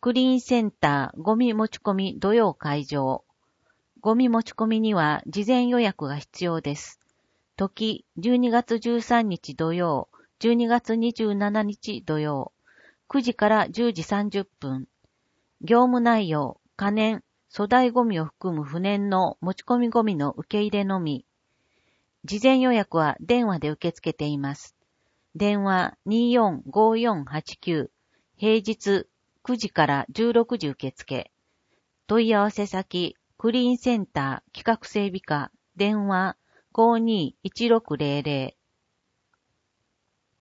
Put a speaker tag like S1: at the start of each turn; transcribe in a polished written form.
S1: クリーンセンターゴミ持ち込み土曜会場。ゴミ持ち込みには事前予約が必要です。時、12月13日土曜、12月27日土曜、9時から10時30分。業務内容、可燃、粗大ゴミを含む不燃の持ち込みゴミの受け入れのみ。事前予約は電話で受け付けています。電話245489、平日9時から16時受付。問い合わせ先、クリーンセンター企画整備課、電話521600